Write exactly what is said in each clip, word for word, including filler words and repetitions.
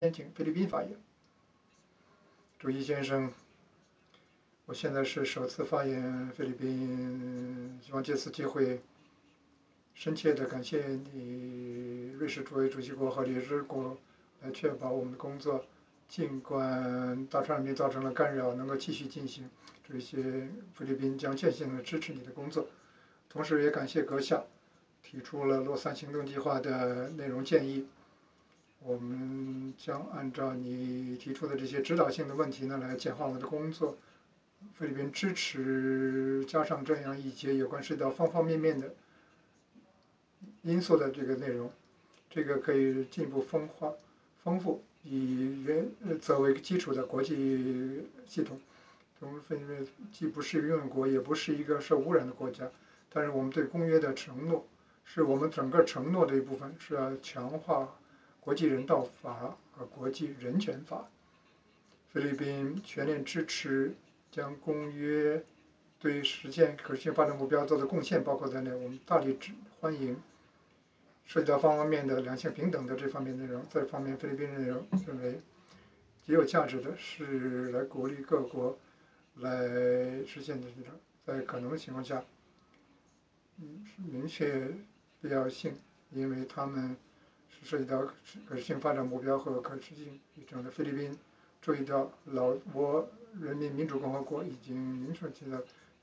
先请菲律宾发言。主席先生，我现在是首次发言菲律宾，希望借此机会深切地感谢你，瑞士作为主席国和理事国，来确保我们的工作，尽管大川人民造成了干扰，能够继续进行。这些菲律宾将坚定地支持你的工作，同时也感谢阁下提出了洛桑行动计划的内容建议。我们将按照你提出的这些指导性的问题呢，来简化我们的工作。菲律宾支持加上这样一节有关涉及到方方面面的因素的这个内容，这个可以进一步丰化、丰富以原则为基础的国际系统。中菲律宾既不是一个拥有国，也不是一个受污染的国家，但是我们对公约的承诺，是我们整个承诺的一部分，是要强化国际人道法和国际人权法。菲律宾全面支持将公约对实现可持续发展目标做的贡献包括在内，我们大力欢迎涉及到方方面面的两性平等的这方面内容。这方面，菲律宾人认为极有价值的是来鼓励各国来实现的这种，在可能的情况下，嗯，明确必要性，因为他们是涉及到可持续发展目标和可持续性。整个菲律宾注意到老挝人民民主共和国已经明确提到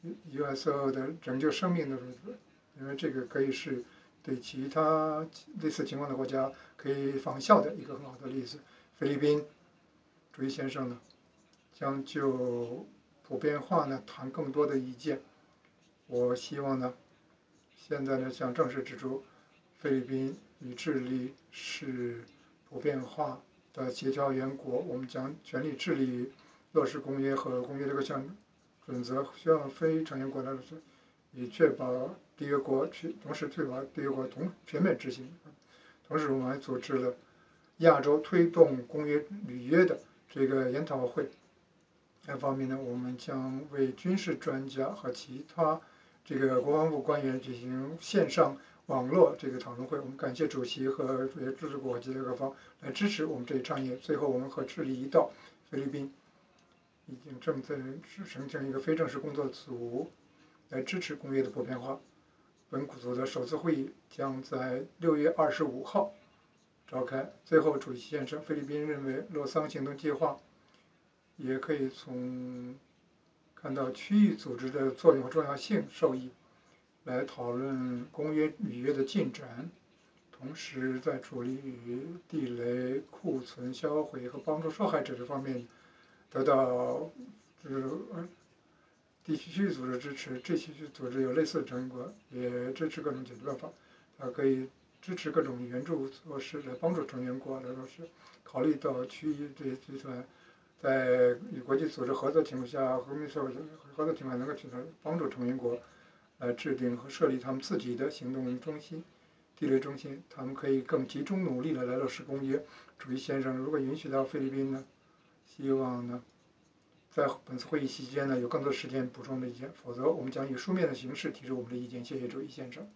U S O 的拯救生命的日子，因为这个可以是对其他类似情况的国家可以仿效的一个很好的例子。菲律宾主席先生呢，将就普遍化呢谈更多的意见。我希望呢，现在呢想正式指出，菲律宾与智利是普遍化的协调员国，我们将全力致力于落实公约和公约这个项准则，希望非成员国的以确保缔约国去同时确保缔约国同全面执行。同时，我们还组织了亚洲推动公约履约的这个研讨会。另一方面呢，我们将为军事专家和其他这个国防部官员进行线上网络这个讨论会。我们感谢主席和支持国及各方来支持我们这一倡议。最后，我们和智利一道，菲律宾已经正在形成一个非正式工作组，来支持公约的普遍化。本组的首次会议将在六月二十五号召开。最后，主席先生，菲律宾认为洛桑行动计划也可以从看到区域组织的作用和重要性受益，来讨论公约履约的进展，同时在处理地雷库存销毁和帮助受害者这方面得到就是地区组织支持。这些组织有类似的成员国，也支持各种解决办法，它可以支持各种援助措施来帮助成员国来落实。考虑到区域这些集团在与国际组织合作情况下，和民社会合作情况下能够取得帮助成员国来制定和设立他们自己的行动中心、地雷中心，他们可以更集中努力的来落实公约。主席先生，如果允许到菲律宾呢，希望呢，在本次会议期间呢，有更多时间补充的意见，否则我们将以书面的形式提出我们的意见。谢谢主席先生。